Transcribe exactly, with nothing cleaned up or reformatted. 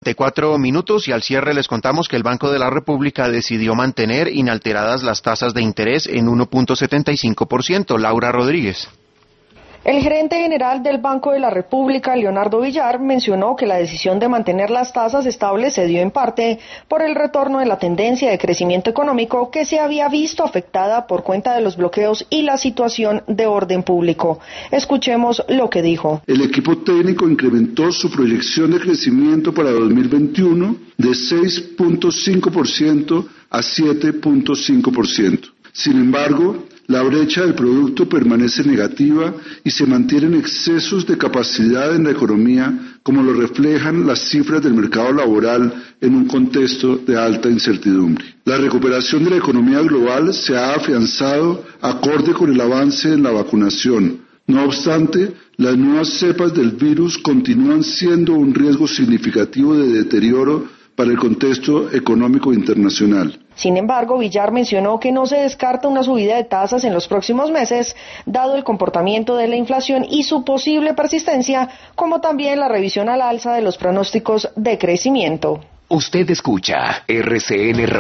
Cuatro minutos y al cierre les contamos que el Banco de la República decidió mantener inalteradas las tasas de interés en uno punto setenta y cinco por ciento. Laura Rodríguez. El gerente general del Banco de la República, Leonardo Villar, mencionó que la decisión de mantener las tasas estables se dio en parte por el retorno de la tendencia de crecimiento económico que se había visto afectada por cuenta de los bloqueos y la situación de orden público. Escuchemos lo que dijo. El equipo técnico incrementó su proyección de crecimiento para dos mil veintiuno de seis punto cinco por ciento a siete punto cinco por ciento. Sin embargo, la brecha del producto permanece negativa y se mantienen excesos de capacidad en la economía, como lo reflejan las cifras del mercado laboral en un contexto de alta incertidumbre. La recuperación de la economía global se ha afianzado acorde con el avance en la vacunación. No obstante, las nuevas cepas del virus continúan siendo un riesgo significativo de deterioro para el contexto económico internacional. Sin embargo, Villar mencionó que no se descarta una subida de tasas en los próximos meses, dado el comportamiento de la inflación y su posible persistencia, como también la revisión al alza de los pronósticos de crecimiento. Usted escucha R C N